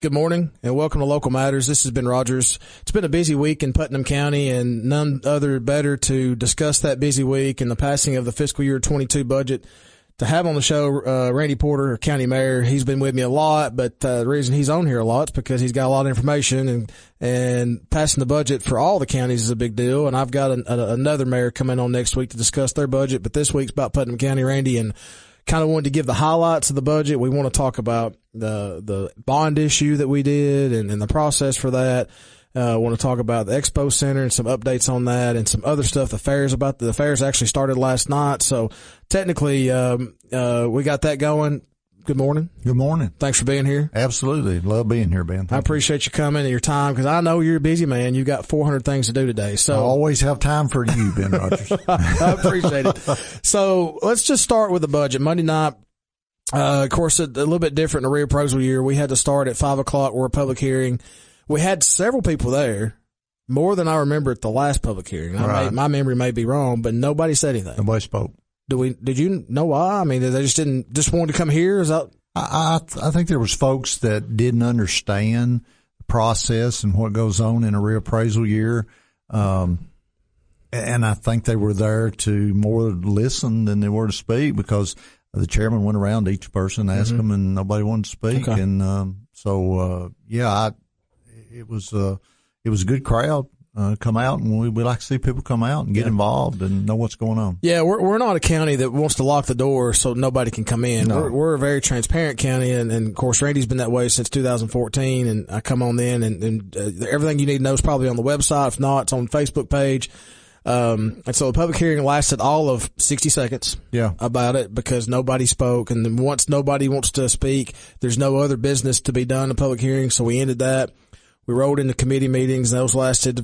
Good morning and welcome to Local Matters. This has been Rogers. It's been a busy week in Putnam County, and none other better to discuss that busy week and the passing of the fiscal year 22 budget to have on the show Randy Porter, County Mayor. He's been with me a lot, but the reason he's on here a lot is because he's got a lot of information, and passing the budget for all the counties is a big deal. And I've got another mayor coming on next week to discuss their budget, but this week's about Putnam County, Randy, and kind of wanted to give the highlights of the budget. We want to talk about the bond issue that we did and the process for that. Want to talk about the Expo Center and some updates on that and some other stuff. The fairs actually started last night. So technically, we got that going. Good morning. Good morning. Thanks for being here. Absolutely. Love being here, Ben. I appreciate you coming and your time, because I know you're a busy man. You've got 400 things to do today. So I always have time for you, Ben Rogers. I appreciate it. So let's just start with the budget. Monday night, of course, a little bit different in the reappraisal year. We had to start at 5:00. We're a public hearing. We had several people there, more than I remember at the last public hearing. Right. My memory may be wrong, but nobody said anything. Nobody spoke. Did you know why? I mean, they just wanted to come here? Is that? I think there was folks that didn't understand the process and what goes on in a reappraisal year. And I think they were there to more listen than they were to speak, because the chairman went around to each person, asked them, and nobody wanted to speak. Okay. And, it was a good crowd. Come out, and we like to see people come out and get involved and know what's going on. Yeah, we're not a county that wants to lock the door so nobody can come in. No. We're a very transparent county, and of course Randy's been that way since 2014. And I come on in, and everything you need to know is probably on the website. If not, it's on the Facebook page. And so the public hearing lasted all of 60 seconds. Yeah. About it, because nobody spoke, and then once nobody wants to speak, there's no other business to be done in public hearing. So we ended that. We rolled into committee meetings, and those lasted,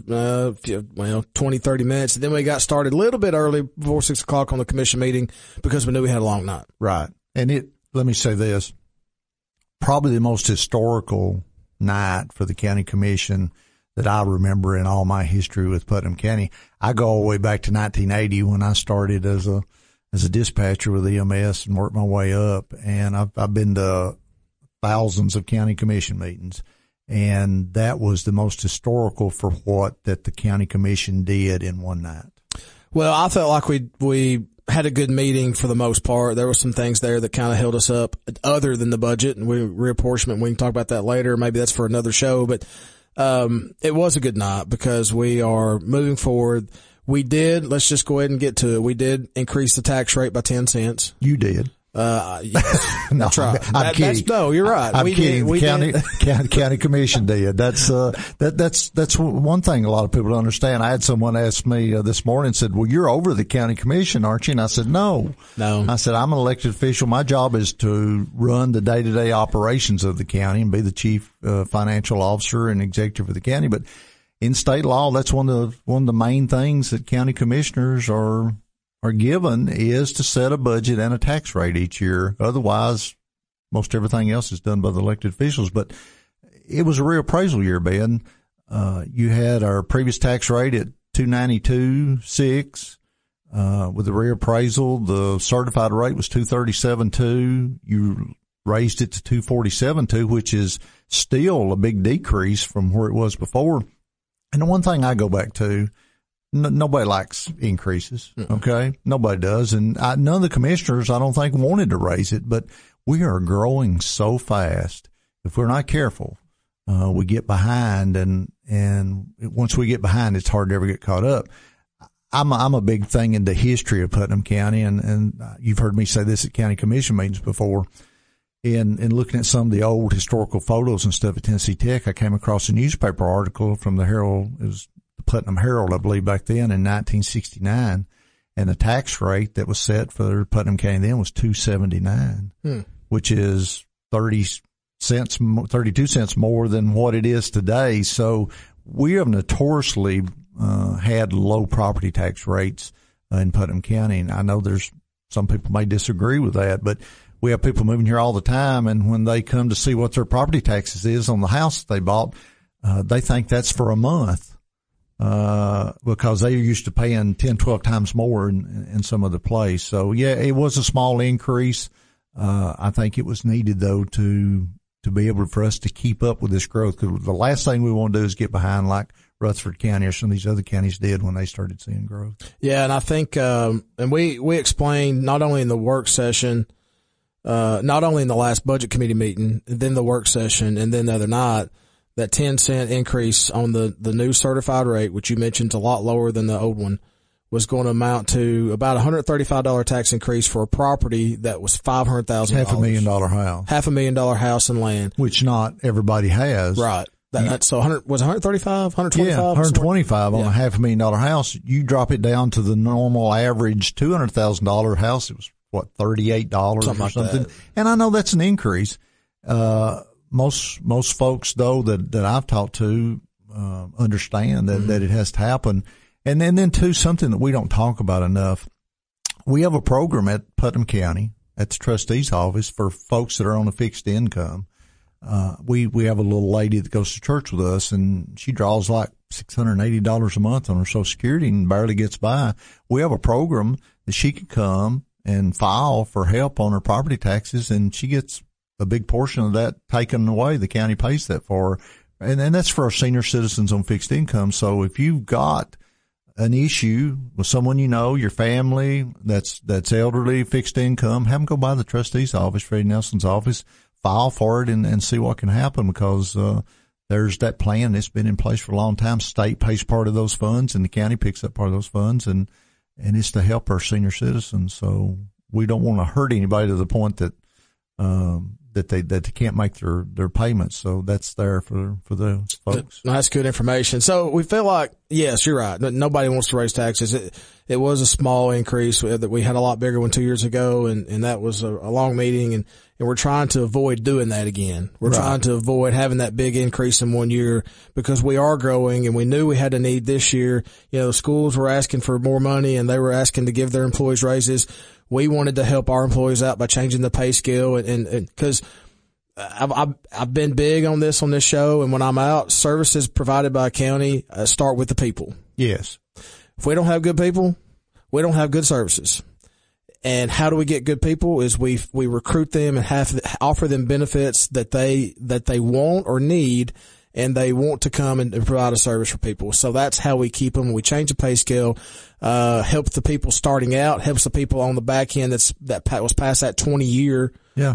20, 30 minutes. And then we got started a little bit early, before 6:00 on the commission meeting, because we knew we had a long night. Right. And let me say this, probably the most historical night for the county commission that I remember in all my history with Putnam County. I go all the way back to 1980 when I started as a dispatcher with EMS and worked my way up. And I've been to thousands of county commission meetings. And that was the most historical for what that the county commission did in one night. Well, I felt like we had a good meeting for the most part. There were some things there that kind of held us up other than the budget and reapportionment. We can talk about that later. Maybe that's for another show, but it was a good night because we are moving forward. Let's just go ahead and get to it. We did increase the tax rate by 10 cents. You did. Yes, no, that's right. I'm kidding. No, you're right. I'm kidding. County commission did. That's one thing a lot of people don't understand. I had someone ask me this morning, said, well, you're over the county commission, aren't you? And I said, no. I said, I'm an elected official. My job is to run the day-to-day operations of the county and be the chief financial officer and executive of the county. But in state law, that's one of the main things that county commissioners are given, is to set a budget and a tax rate each year. Otherwise, most everything else is done by the elected officials. But it was a reappraisal year, Ben. You had our previous tax rate at 292.6. With the reappraisal, the certified rate was 237.2. You raised it to 247.2, which is still a big decrease from where it was before. And the one thing I go back to, nobody likes increases, okay? Nobody does. And none of the commissioners, I don't think, wanted to raise it, but we are growing so fast. If we're not careful, we get behind, and once we get behind, it's hard to ever get caught up. I'm a big thing in the history of Putnam County, and you've heard me say this at county commission meetings before. In looking at some of the old historical photos and stuff at Tennessee Tech, I came across a newspaper article from the Herald. It was Putnam Herald, I believe, back then in 1969, and the tax rate that was set for Putnam County then was $2.79, which is 32 cents more than what it is today. So we have notoriously had low property tax rates in Putnam County, and I know there's some people may disagree with that, but we have people moving here all the time, and when they come to see what their property taxes is on the house they bought, they think that's for a month. Because they are used to paying 10, 12 times more in some other place. So yeah, it was a small increase. I think it was needed though to to be able for us to keep up with this growth. Because the last thing we want to do is get behind like Rutherford County or some of these other counties did when they started seeing growth. Yeah, and I think, and we explained not only in the work session, not only in the last budget committee meeting, then the work session, and then the other night, that 10-cent increase on the new certified rate, which you mentioned is a lot lower than the old one, was going to amount to about $135 tax increase for a property that was $500,000. $500,000 house. $500,000 house and land. Which not everybody has. Right. That's so 100, was it 135, 125? Yeah, 125 on a $500,000 house. You drop it down to the normal average $200,000 house. It was what, $38 or something. That. And I know that's an increase. Most folks though that I've talked to, understand that it has to happen. And then too, something that we don't talk about enough. We have a program at Putnam County at the trustee's office for folks that are on a fixed income. We have a little lady that goes to church with us, and she draws like $680 a month on her Social Security and barely gets by. We have a program that she can come and file for help on her property taxes, and she gets a big portion of that taken away. The county pays that for her. And that's for our senior citizens on fixed income. So if you've got an issue with someone you know, your family that's elderly, fixed income, have them go by the trustee's office, Freddie Nelson's office, file for it and see what can happen, because there's that plan that's been in place for a long time. State pays part of those funds and the county picks up part of those funds, and it's to help our senior citizens. So we don't want to hurt anybody to the point that they can't make their payments. So that's there for those folks. That's good information. So we feel like, yes, you're right. Nobody wants to raise taxes. It was a small increase that we had a lot bigger one 2 years ago, and that was a long meeting, and we're trying to avoid doing that again. We're trying to avoid having that big increase in 1 year, because we are growing and we knew we had a need this year. You know, schools were asking for more money and they were asking to give their employees raises. We wanted to help our employees out by changing the pay scale, and cause I've been big on this show, and when I'm out, services provided by a county start with the people. Yes. If we don't have good people, we don't have good services. And how do we get good people? Is we recruit them and offer them benefits that they want or need, and they want to come and provide a service for people. So that's how we keep them. We change the pay scale, help the people starting out, helps the people on the back end that was past that 20-year. Yeah.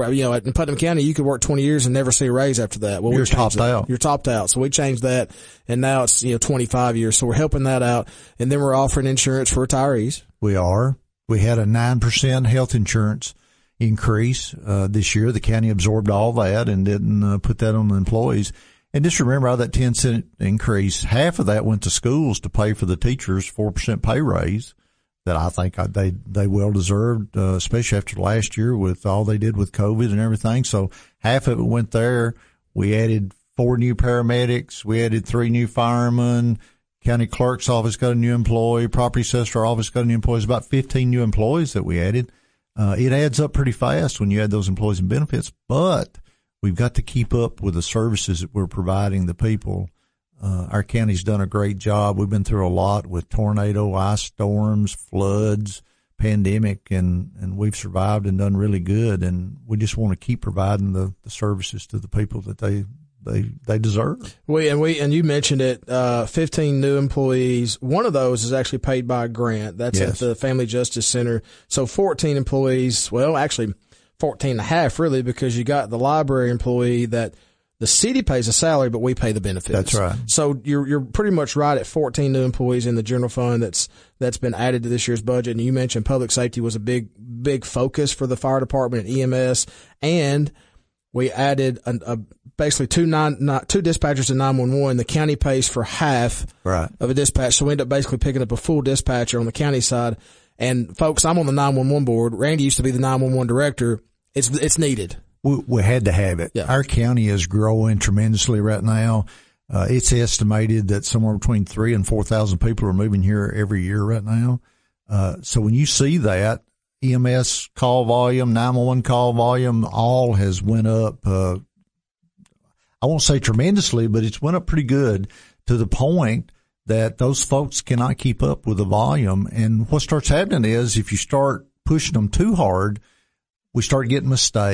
In Putnam County, you could work 20 years and never see a raise after that. Well, you're topped out. You're topped out. So we changed that, and now it's 25 years. So we're helping that out, and then we're offering insurance for retirees. We are. We had a 9% health insurance increase this year. The county absorbed all that and didn't put that on the employees. And just remember, out of that 10-cent increase, half of that went to schools to pay for the teachers' 4% pay raise that I think they well deserved, especially after last year with all they did with COVID and everything. So half of it went there. We added 4 new paramedics. We added 3 new firemen. County clerk's office got a new employee. Property assessor office got a new employee. It's about 15 new employees that we added. It adds up pretty fast when you add those employees and benefits, but we've got to keep up with the services that we're providing the people. Our county's done a great job. We've been through a lot with tornado, ice storms, floods, pandemic, and we've survived and done really good. And we just want to keep providing the services to the people that they deserve. And you mentioned it, 15 new employees. One of those is actually paid by a grant. That's at the Family Justice Center. So 14 employees, well, actually 14 and a half really, because you got the library employee that the city pays a salary, but we pay the benefits. That's right. So you're pretty much right at 14 new employees in the general fund that's been added to this year's budget. And you mentioned public safety was a big focus for the fire department and EMS, and we added basically two dispatchers in 911. The county pays for half of a dispatch, so we end up basically picking up a full dispatcher on the county side. And folks, I'm on the 911 board. Randy used to be the 911 director. It's needed. We had to have it. Yeah. Our county is growing tremendously right now. It's estimated that somewhere between 3,000 and 4,000 people are moving here every year right now. So when you see that, EMS call volume, 911 call volume, all has went up. I won't say tremendously, but it's went up pretty good to the point that those folks cannot keep up with the volume. And what starts happening is if you start pushing them too hard, we start getting mistakes.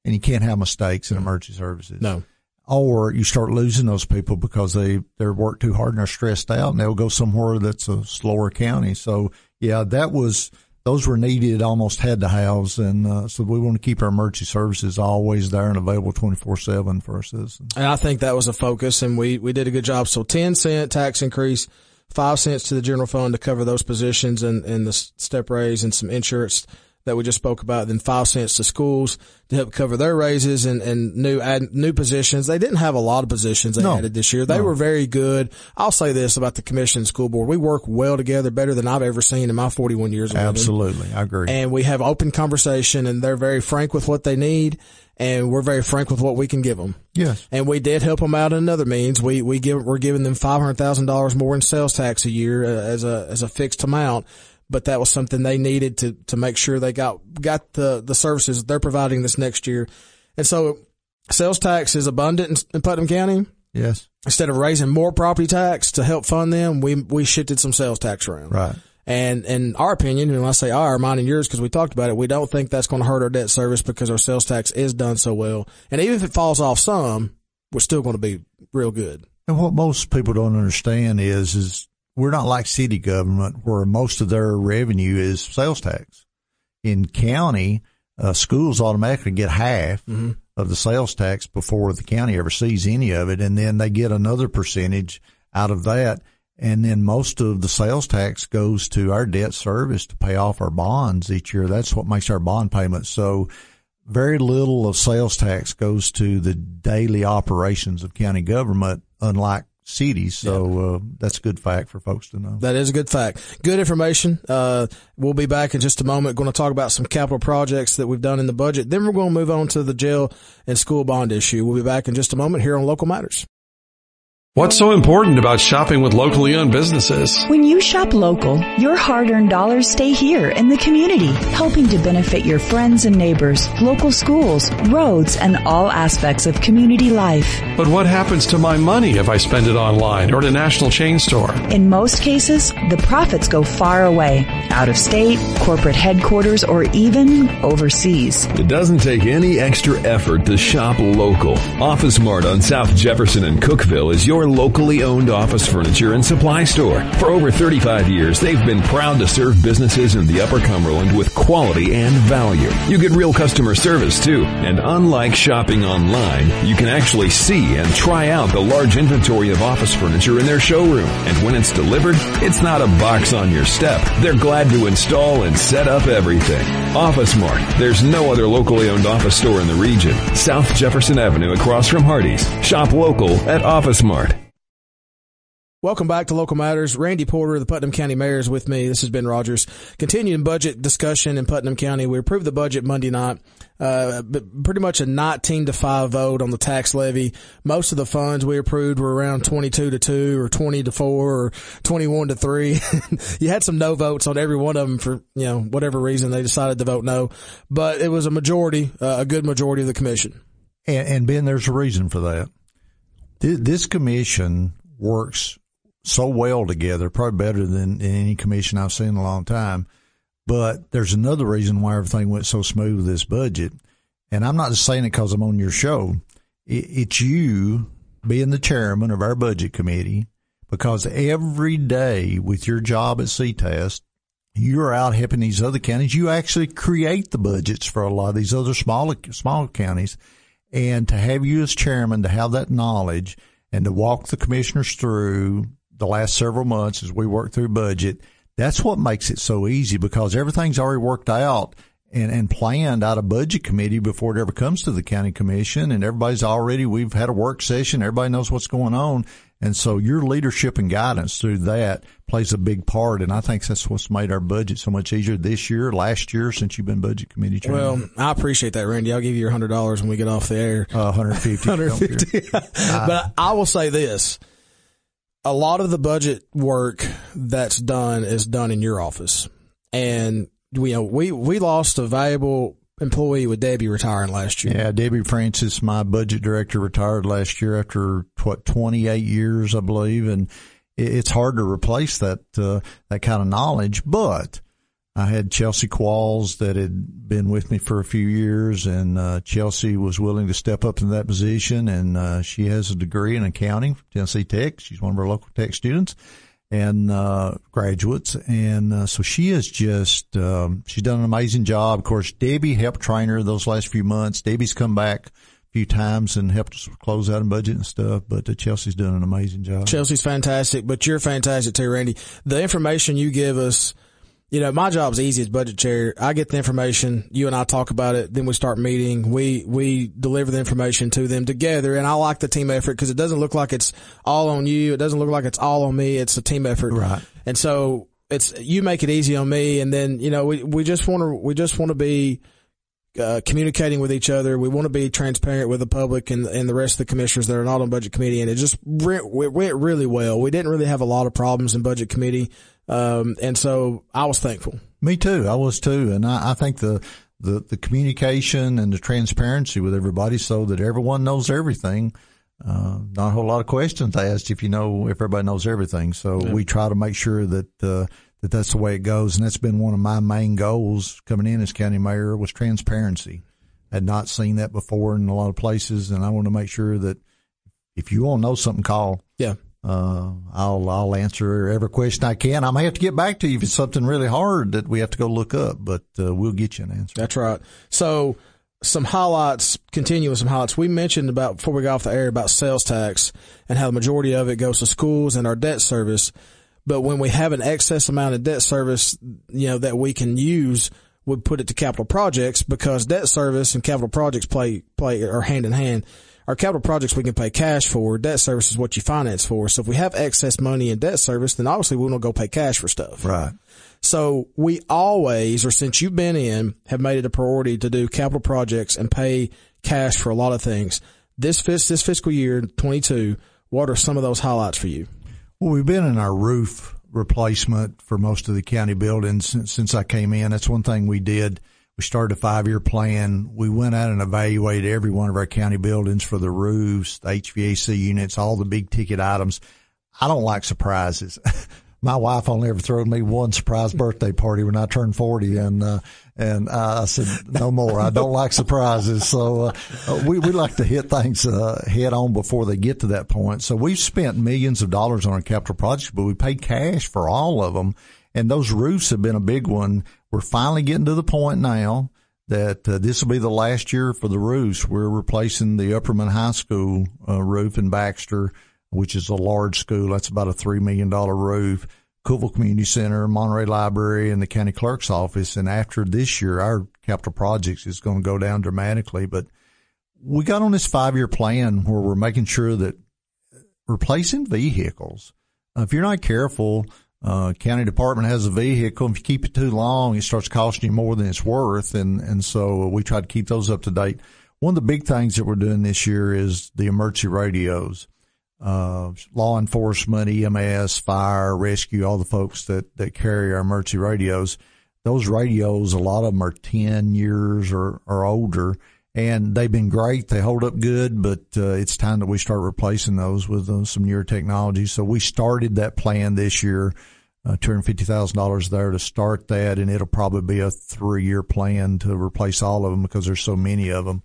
and you can't have mistakes in emergency services. No. Or you start losing those people because they're worked too hard and they're stressed out, and they'll go somewhere that's a slower county. So yeah, those were needed, almost had to haves, and so we want to keep our emergency services always there and available 24/7 for our citizens. And I think that was a focus, and we did a good job. So 10-cent tax increase, 5 cents to the general fund to cover those positions and the step raise and some insurance that we just spoke about, then 5 cents to schools to help cover their raises and new positions. They didn't have a lot of positions they added this year. They were very good. I'll say this about the commission and school board. We work well together, better than I've ever seen in my 41 years of living. Absolutely. I agree. And we have open conversation, and they're very frank with what they need, and we're very frank with what we can give them. Yes. And we did help them out in another means. We're giving them $500,000 more in sales tax a year as a fixed amount. But that was something they needed to make sure they got the services they're providing this next year. And so sales tax is abundant in Putnam County. Yes. Instead of raising more property tax to help fund them, we shifted some sales tax around. Right. And in our opinion, and when I say mine and yours, because we talked about it, we don't think that's going to hurt our debt service because our sales tax is done so well. And even if it falls off some, we're still going to be real good. And what most people don't understand is we're not like city government where most of their revenue is sales tax. In county, schools automatically get half of the sales tax before the county ever sees any of it, and then they get another percentage out of that. And then most of the sales tax goes to our debt service to pay off our bonds each year. That's what makes our bond payments. So very little of sales tax goes to the daily operations of county government, unlike cities. So that's a good fact for folks to know. That is a good fact. Good information. We'll be back in just a moment. Going to talk about some capital projects that we've done in the budget. Then we're going to move on to the jail and school bond issue. We'll be back in just a moment here on Local Matters. What's so important about shopping with locally owned businesses? When you shop local, your hard-earned dollars stay here in the community, helping to benefit your friends and neighbors, local schools, roads, and all aspects of community life. But what happens to my money if I spend it online or at a national chain store? In most cases, the profits go far away, out of state, corporate headquarters, or even overseas. It doesn't take any extra effort to shop local. Office Mart on South Jefferson and Cookeville is your locally owned office furniture and supply store. For over 35 years, they've been proud to serve businesses in the Upper Cumberland with quality and value. You get real customer service too. And unlike shopping online, you can actually see and try out the large inventory of office furniture in their showroom. And when it's delivered, it's not a box on your step. They're glad to install and set up everything. Office Mart. There's no other locally owned office store in the region. South Jefferson Avenue across from Hardee's. Shop local at Office Mart. Welcome back to Local Matters. Randy Porter, the Putnam County Mayor, is with me. This is Ben Rogers. Continuing budget discussion in Putnam County. We approved the budget Monday night. Pretty much a 19-5 vote on the tax levy. Most of the funds we approved were around 22-2 or 20-4 or 21-3. You had some no votes on every one of them for, whatever reason they decided to vote no. But it was a majority, a good majority of the commission. And Ben, there's a reason for that. This commission works so well together, probably better than any commission I've seen in a long time. But there's another reason why everything went so smooth with this budget. And I'm not just saying it because I'm on your show. It's you being the chairman of our budget committee, because every day with your job at CTAS, you're out helping these other counties. You actually create the budgets for a lot of these other smaller counties. And to have you as chairman, to have that knowledge and to walk the commissioners through the last several months as we work through budget, that's what makes it so easy, because everything's already worked out and planned out of budget committee before it ever comes to the county commission. And we've had a work session. Everybody knows what's going on. And so your leadership and guidance through that plays a big part. And I think that's what's made our budget so much easier this year, last year, since you've been budget committee chairman. Well, I appreciate that, Randy. I'll give you your $100 when we get off the air. 150. 150. But I will say this. A lot of the budget work that's done is done in your office. And we lost a valuable employee with Debbie retiring last year. Yeah, Debbie Francis, my budget director, retired last year after 28 years, I believe, and it's hard to replace that kind of knowledge. But I had Chelsea Qualls that had been with me for a few years, and Chelsea was willing to step up in that position, and she has a degree in accounting from Tennessee Tech. She's one of our local tech students and graduates, and so she is just she's done an amazing job. Of course, Debbie helped train her those last few months. Debbie's come back a few times and helped us close out and budget and stuff, but Chelsea's done an amazing job. Chelsea's fantastic, but you're fantastic too, Randy. The information you give us, my job's easy as budget chair. I get the information, you and I talk about it, then we start meeting. We deliver the information to them together, and I like the team effort because it doesn't look like it's all on you. It doesn't look like it's all on me. It's a team effort. Right. And so you make it easy on me, and then, we just want to be communicating with each other. We want to be transparent with the public and the rest of the commissioners that are not on budget committee, and it just went really well. We didn't really have a lot of problems in budget committee. And so I was thankful. Me too. I was too. And I think the communication and the transparency with everybody so that everyone knows everything. Not a whole lot of questions asked if everybody knows everything. So we try to make sure that that's the way it goes. And that's been one of my main goals coming in as county mayor was transparency. I had not seen that before in a lot of places. And I want to make sure that if you want to know something, call. Yeah. I'll answer every question I can. I may have to get back to you if it's something really hard that we have to go look up, but we'll get you an answer. That's right. So some highlights, continuing some highlights. We mentioned before we got off the air about sales tax and how the majority of it goes to schools and our debt service. But when we have an excess amount of debt service, that we can use, we put it to capital projects because debt service and capital projects are hand in hand. Our capital projects we can pay cash for. Debt service is what you finance for. So if we have excess money in debt service, then obviously we won't go pay cash for stuff. Right. So we always, or since you've been in, have made it a priority to do capital projects and pay cash for a lot of things. This fiscal year, 22, what are some of those highlights for you? Well, we've been in our roof replacement for most of the county buildings since I came in. That's one thing we did. We started a 5-year plan. We went out and evaluated every one of our county buildings for the roofs, the HVAC units, all the big ticket items. I don't like surprises. My wife only ever threw me one surprise birthday party when I turned 40, and I said no more. I don't like surprises, so we like to hit things head on before they get to that point. So we've spent millions of dollars on our capital projects, but we paid cash for all of them, and those roofs have been a big one. We're finally getting to the point now that this will be the last year for the roofs. We're replacing the Upperman High School roof in Baxter, which is a large school. That's about a $3 million roof. Cookeville Community Center, Monterey Library, and the county clerk's office. And after this year, our capital projects is going to go down dramatically. But we got on this 5-year plan where we're making sure that replacing vehicles, if you're not careful, county department has a vehicle. If you keep it too long, it starts costing you more than it's worth. And so we try to keep those up to date. One of the big things that we're doing this year is the emergency radios. Law enforcement, EMS, fire, rescue, all the folks that carry our emergency radios. Those radios, a lot of them are 10 years or older, and they've been great. They hold up good, but it's time that we start replacing those with some newer technology. So we started that plan this year, $250,000 there to start that, and it'll probably be a 3-year plan to replace all of them because there's so many of them.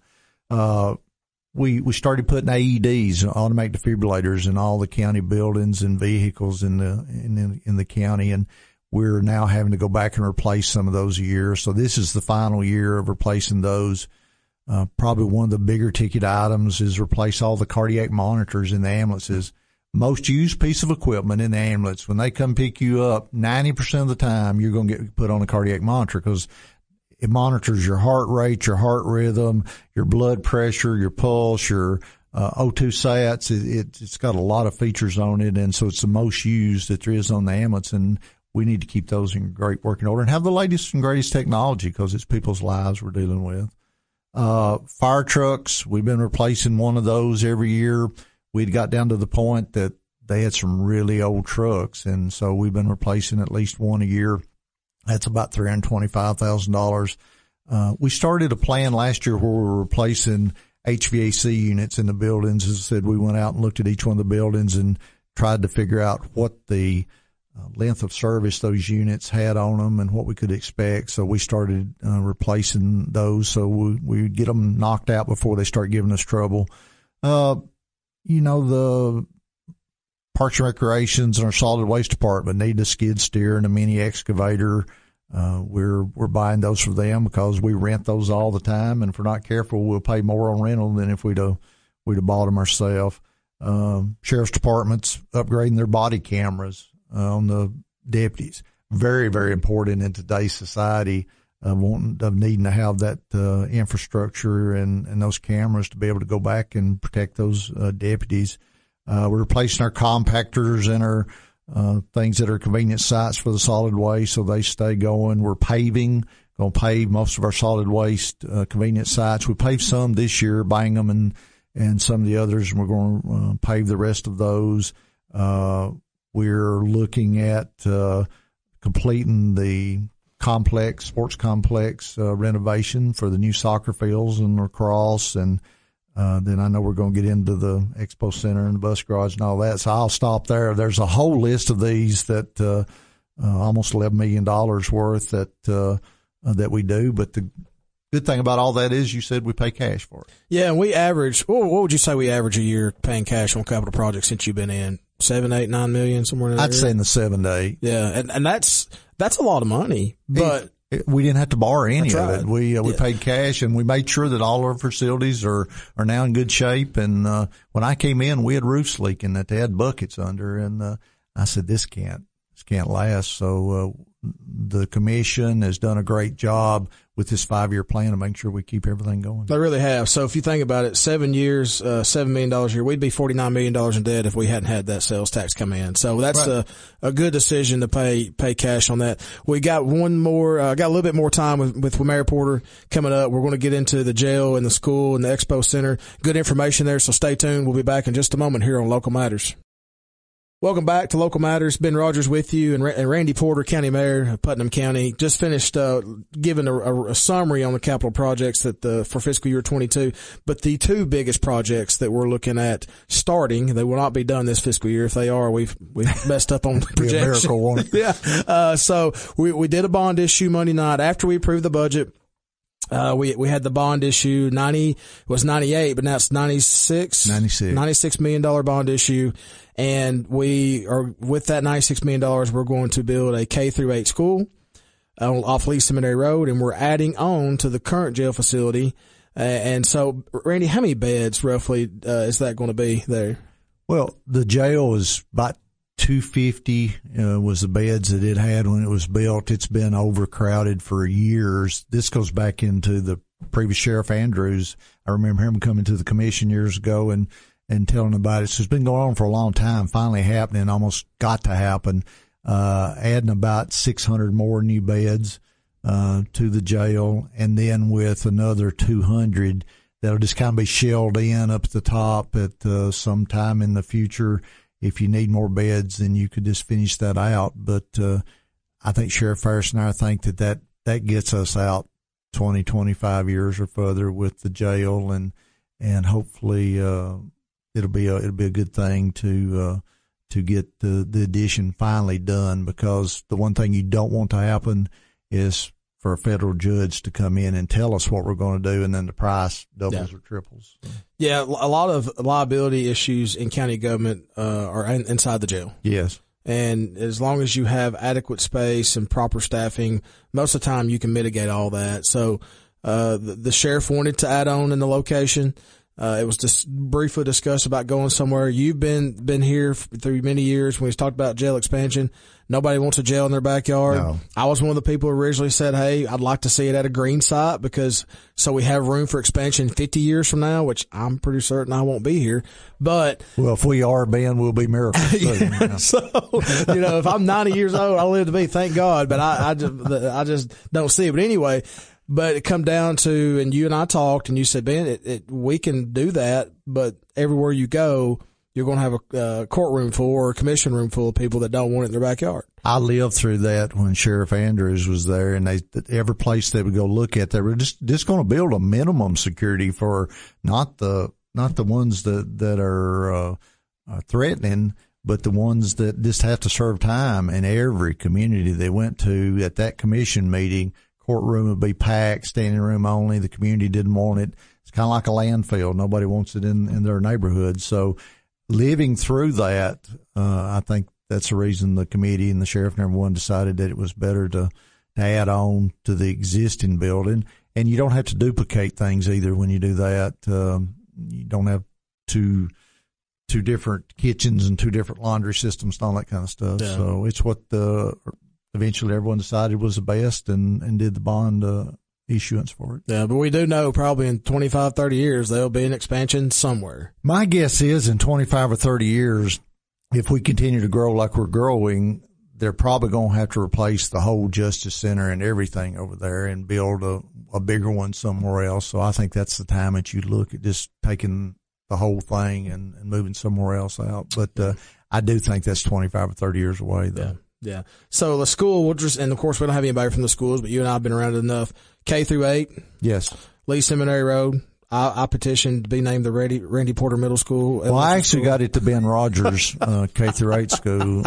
We started putting AEDs, automatic defibrillators, in all the county buildings and vehicles in the county, and we're now having to go back and replace some of those a year. So this is the final year of replacing those. Probably one of the bigger ticket items is replace all the cardiac monitors in the ambulances. Most used piece of equipment in the ambulance, when they come pick you up, 90% of the time you're going to get put on a cardiac monitor because it monitors your heart rate, your heart rhythm, your blood pressure, your pulse, your O2 sats. It's got a lot of features on it, and so it's the most used that there is on the ambulance, and we need to keep those in great working order and have the latest and greatest technology because it's people's lives we're dealing with. Fire trucks, we've been replacing one of those every year. We'd got down to the point that they had some really old trucks, and so we've been replacing at least one a year. That's about $325,000. We started a plan last year where we were replacing HVAC units in the buildings. As I said, we went out and looked at each one of the buildings and tried to figure out what the length of service those units had on them and what we could expect. So we started replacing those. So we would get them knocked out before they start giving us trouble. The Parks and Recreations and our solid waste department need a skid steer and a mini excavator. We're buying those for them because we rent those all the time, and if we're not careful, we'll pay more on rental than if we'd have bought them ourselves. Sheriff's department's upgrading their body cameras on the deputies. Very, very important in today's society of needing to have that infrastructure and those cameras to be able to go back and protect those deputies. We're replacing our compactors and our things that are convenient sites for the solid waste so they stay going. We're going to pave most of our solid waste convenient sites. We paved some this year, Bangham and some of the others, and we're going to pave the rest of those. We're looking at completing the sports complex renovation for the new soccer fields and lacrosse, and then I know we're going to get into the expo center and the bus garage and all that. So I'll stop there. There's a whole list of these that almost $11 million worth that we do. But the good thing about all that is you said we pay cash for it. Yeah, and we average. What would you say we average a year paying cash on capital projects since you've been in? 7, 8, 9 million, somewhere in there? I'd say in the 7 to 8. Yeah, and that's a lot of money, but we didn't have to borrow any of it. Right. We paid cash, and we made sure that all our facilities are now in good shape. And when I came in, we had roofs leaking that they had buckets under, and I said, this can't last. So the commission has done a great job with this 5-year plan to make sure we keep everything going. They really have. So if you think about it, 7 years, $7 million a year, we'd be $49 million in debt if we hadn't had that sales tax come in. So that's right. a good decision to pay cash on that. We got one more, got a little bit more time with Mayor Porter coming up. We're going to get into the jail and the school and the expo center. Good information there. So stay tuned. We'll be back in just a moment here on Local Matters. Welcome back to Local Matters. Ben Rogers with you, and Randy Porter, County Mayor of Putnam County, just finished giving a summary on the capital projects that for fiscal year 22. But the two biggest projects that we're looking at starting, they will not be done this fiscal year. If they are, we've messed up on the projection. Be a miracle, won't it? Yeah. So we did a bond issue Monday night after we approved the budget. We had the bond issue, 98, but now it's $96 million bond issue. And we are, with that $96 million, we're going to build a K-8 school off Lee Seminary Road, and we're adding on to the current jail facility. And so, Randy, how many beds roughly is that going to be there? Well, the jail is about 250 was the beds that it had when it was built. It's been overcrowded for years. This goes back into the previous Sheriff Andrews. I remember him coming to the commission years ago and telling about it. So it's been going on for a long time, finally happening, almost got to happen. Adding about 600 more new beds to the jail, and then with another 200 that'll just kind of be shelled in up at the top at some time in the future. If you need more beds, then you could just finish that out. But I think Sheriff Ferris and I think that gets us out 20, 25 years or further with the jail, and hopefully it'll be a good thing to get the addition finally done, because the one thing you don't want to happen is for a federal judge to come in and tell us what we're going to do, and then the price doubles or triples. Yeah, a lot of liability issues in county government are inside the jail. Yes. And as long as you have adequate space and proper staffing, most of the time you can mitigate all that. So the sheriff wanted to add on in the location. It was just briefly discussed about going somewhere. You've been here through many years when we talked about jail expansion. Nobody wants a jail in their backyard. No. I was one of the people who originally said, hey, I'd like to see it at a green site so we have room for expansion 50 years from now, which I'm pretty certain I won't be here. But well, if we are, Ben, we'll be miracles too. Yeah, so, if I'm 90 years old, I'll live to be, thank God, but I just don't see it. But anyway, but it come down to, and you and I talked, and you said, Ben, we can do that, but everywhere you go, you're going to have a courtroom full or a commission room full of people that don't want it in their backyard. I lived through that when Sheriff Andrews was there, and every place they would go look at, they were just going to build a minimum security for not the ones that are threatening, but the ones that just have to serve time. In every community they went to at that commission meeting, courtroom would be packed, standing room only. The community didn't want it. It's kind of like a landfill. Nobody wants it in their neighborhood. So living through that, I think that's the reason the committee and the sheriff and everyone decided that it was better to add on to the existing building. And you don't have to duplicate things either when you do that. You don't have two different kitchens and two different laundry systems and all that kind of stuff. Yeah. So it's what eventually everyone decided was the best and did the bond issuance for it. Yeah, but we do know probably in 25, 30 years there'll be an expansion somewhere. My guess is in 25 or 30 years, if we continue to grow like we're growing, they're probably going to have to replace the whole Justice Center and everything over there and build a bigger one somewhere else. So I think that's the time that you look at just taking the whole thing and moving somewhere else out. But I do think that's 25 or 30 years away, though. Yeah. So the school, and of course we don't have anybody from the schools, but you and I have been around it enough. K through 8. Yes. Lee Seminary Road. I petitioned to be named the Randy Porter Middle School. Well, I actually got it to Ben Rogers, K through 8 school.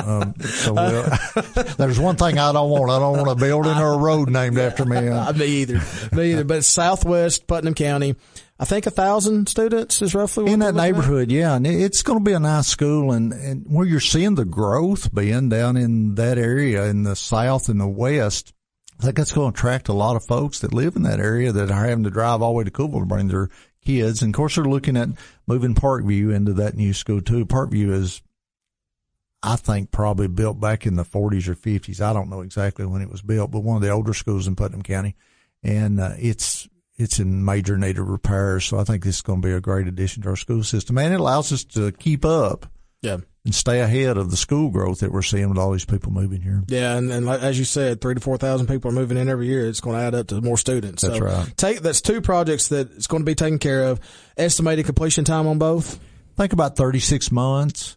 There's one thing I don't want. I don't want a building or a road named after me. Me either. But it's Southwest Putnam County. I think 1,000 students is roughly what in that neighborhood. Yeah. And it's going to be a nice school. And where you're seeing the growth being down in that area in the South and the West, I think that's going to attract a lot of folks that live in that area that are having to drive all the way to Cookeville to bring their kids. And of course, they're looking at moving Parkview into that new school too. Parkview is, I think, probably built back in the 40s or 50s. I don't know exactly when it was built, but one of the older schools in Putnam County. And, it's in major need of repairs. So I think this is going to be a great addition to our school system. And it allows us to keep up. Yeah. And stay ahead of the school growth that we're seeing with all these people moving here. Yeah, and as you said, 3,000 to 4,000 people are moving in every year. It's going to add up to more students. That's right. That's two projects that it's going to be taken care of. Estimated completion time on both? Think about 36 months.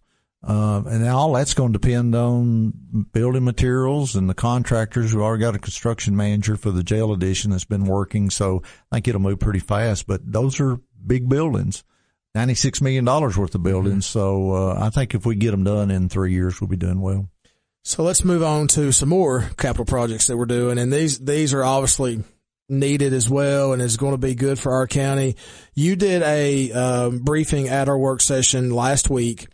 And all that's going to depend on building materials and the contractors. We've already got a construction manager for the jail addition that's been working, so I think it'll move pretty fast. But those are big buildings. $96 million worth of buildings. So, I think if we get them done in 3 years, we'll be doing well. So let's move on to some more capital projects that we're doing. And these are obviously needed as well and is going to be good for our county. You did a briefing at our work session last week,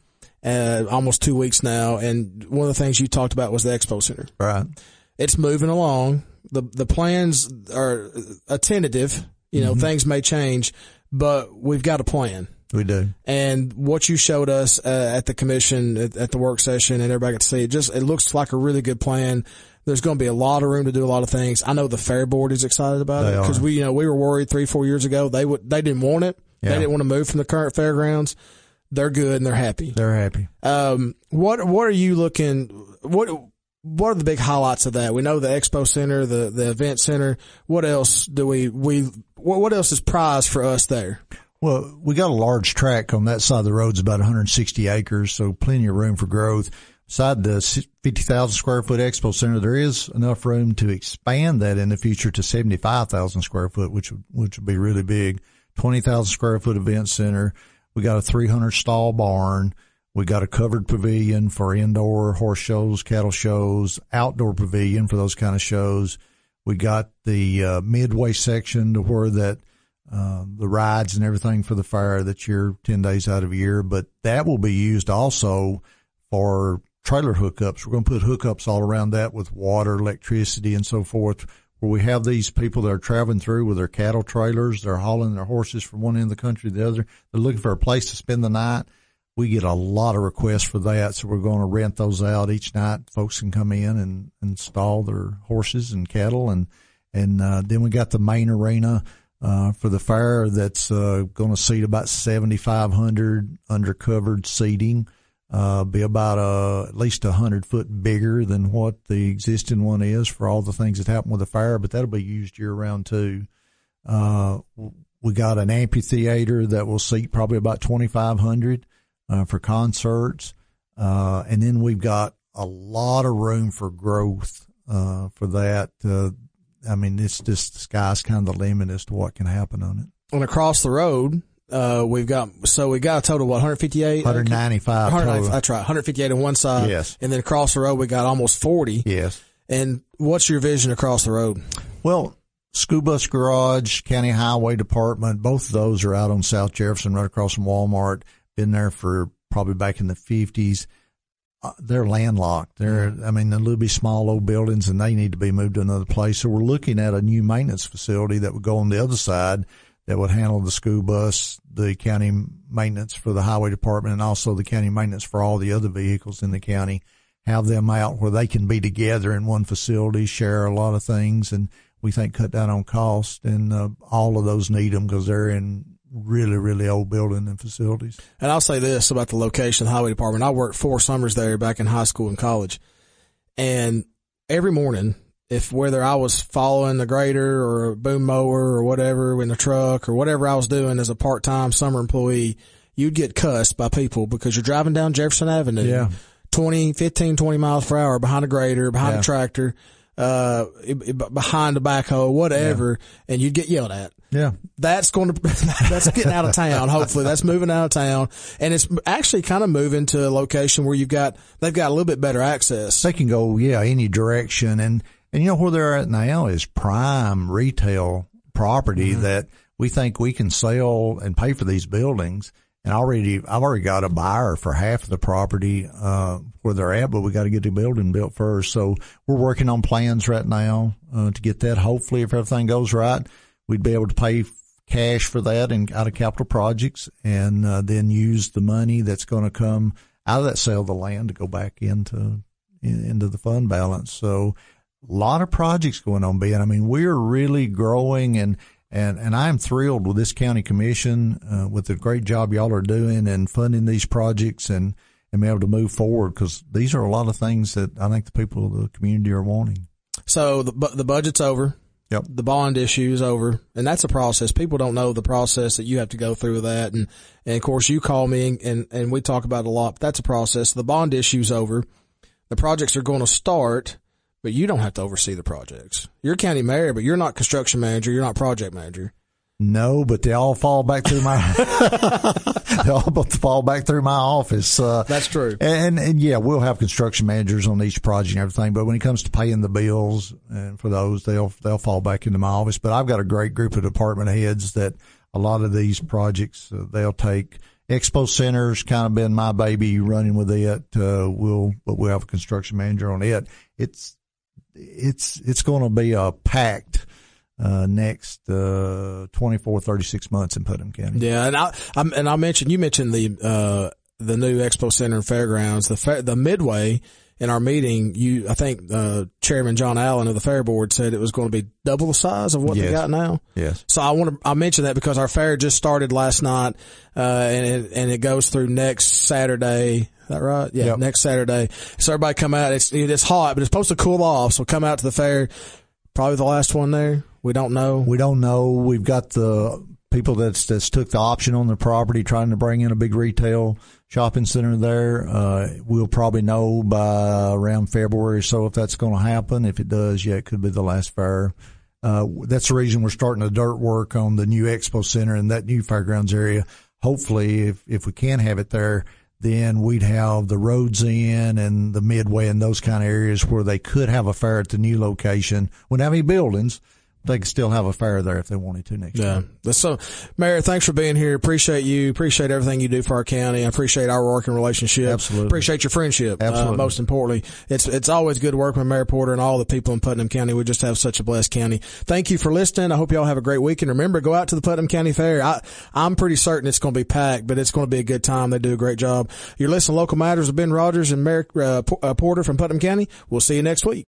almost 2 weeks now. And one of the things you talked about was the Expo Center. Right. It's moving along. The plans are tentative. You know, things may change, but we've got a plan. We do. And what you showed us at the commission, at the work session, and everybody got to see it, it looks like a really good plan. There's going to be a lot of room to do a lot of things. I know the Fair Board is excited about it because we were worried 3-4 years ago they didn't want it. Yeah. They didn't want to move from the current fairgrounds. They're good and they're happy. They're happy. What are you looking? What are the big highlights of that? We know the Expo Center, the Event Center. What else do what else is prized for us there? Well, we got a large tract on that side of the road. It's about 160 acres, so plenty of room for growth. Beside the 50,000 square foot Expo Center, there is enough room to expand that in the future to 75,000 square foot, which would be really big. 20,000 square foot event center. We got a 300 stall barn. We got a covered pavilion for indoor horse shows, cattle shows, outdoor pavilion for those kind of shows. We got the midway section to where that the rides and everything for the fair that's here 10 days out of a year, but that will be used also for trailer hookups. We're going to put hookups all around that with water, electricity, and so forth, where we have these people that are traveling through with their cattle trailers. They're hauling their horses from one end of the country to the other. They're looking for a place to spend the night. We get a lot of requests for that, so we're going to rent those out each night. Folks can come in and install their horses and cattle, and then we got the main arena for the fair that's going to seat about 7,500 undercovered seating. Be about at least 100 foot bigger than what the existing one is for all the things that happen with the fair, but that'll be used year round too. We got an amphitheater that will seat probably about 2,500 for concerts, and then we've got a lot of room for growth for that. I mean, it's just the sky's kind of the limit as to what can happen on it. And across the road, we got a total of 158? 195 total. That's right. 158 on one side. Yes. And then across the road, we got almost 40. Yes. And what's your vision across the road? Well, School Bus Garage, County Highway Department, both of those are out on South Jefferson, right across from Walmart. Been there for probably back in the 50s. They're landlocked. They're little bit small old buildings, and they need to be moved to another place. So we're looking at a new maintenance facility that would go on the other side that would handle the school bus, the county maintenance for the highway department, and also the county maintenance for all the other vehicles in the county. Have them out where they can be together in one facility, share a lot of things, and we think cut down on cost. And all of those need them because they're in really, really old building and facilities. And I'll say this about the location of the highway department. I worked 4 summers there back in high school and college. And every morning, whether I was following the grader or a boom mower or whatever in the truck or whatever I was doing as a part-time summer employee, you'd get cussed by people because you're driving down Jefferson Avenue. Yeah. 20 miles per hour behind a grader, behind a tractor, behind a backhoe, whatever, and you'd get yelled at. Yeah. That's that's getting out of town. Hopefully that's moving out of town. And it's actually kind of moving to a location where they've got a little bit better access. They can go, any direction. And where they're at now is prime retail property that we think we can sell and pay for these buildings. And I've already got a buyer for half of the property, where they're at, but we got to get the building built first. So we're working on plans right now, to get that. Hopefully, if everything goes right, we'd be able to pay cash for that and out of capital projects, and then use the money that's going to come out of that sale of the land to go back into the fund balance. So a lot of projects going on, Ben. We're really growing, and I'm thrilled with this county commission, with the great job y'all are doing and funding these projects and be able to move forward, because these are a lot of things that I think the people of the community are wanting. So the budget's over. Yep. The bond issue is over, and that's a process. People don't know the process that you have to go through with that. And of course you call me and we talk about it a lot, but that's a process. The bond issue's over. The projects are going to start, but you don't have to oversee the projects. You're county mayor, but you're not construction manager. You're not project manager. No, but they all fall back through my office. That's true. And yeah, we'll have construction managers on each project and everything, but when it comes to paying the bills and for those, they'll fall back into my office. But I've got a great group of department heads that a lot of these projects, they'll take. Expo Center's kind of been my baby, running with it. We'll have a construction manager on it. It's going to be a packed next 24, 36 months in Putnam County. Yeah, and you mentioned the new Expo Center and Fairgrounds, the Midway. In our meeting, I think Chairman John Allen of the Fair Board said it was going to be double the size of what they got now. Yes. So I mention that because our fair just started last night, and it goes through next Saturday. Is that right? Yeah, yep. Next Saturday. So everybody come out. It's hot, but it's supposed to cool off. So come out to the fair. Probably the last one there. We don't know. We've got the people that's took the option on their property, trying to bring in a big retail shopping center there. We'll probably know by around February or so if that's going to happen. If it does, it could be the last fair. That's the reason we're starting the dirt work on the new Expo Center and that new fairgrounds area. Hopefully, if we can have it there, then we'd have the roads in and the Midway and those kind of areas where they could have a fair at the new location. Wouldn't have any buildings. They could still have a fair there if they wanted to next year. Yeah. So, Mayor, thanks for being here. Appreciate you. Appreciate everything you do for our county. I appreciate our working relationship. Absolutely. Appreciate your friendship. Absolutely. Most importantly, it's always good to work with Mayor Porter and all the people in Putnam County. We just have such a blessed county. Thank you for listening. I hope y'all have a great weekend. Remember, go out to the Putnam County Fair. I'm pretty certain it's going to be packed, but it's going to be a good time. They do a great job. You're listening to Local Matters with Ben Rogers and Mayor Porter from Putnam County. We'll see you next week.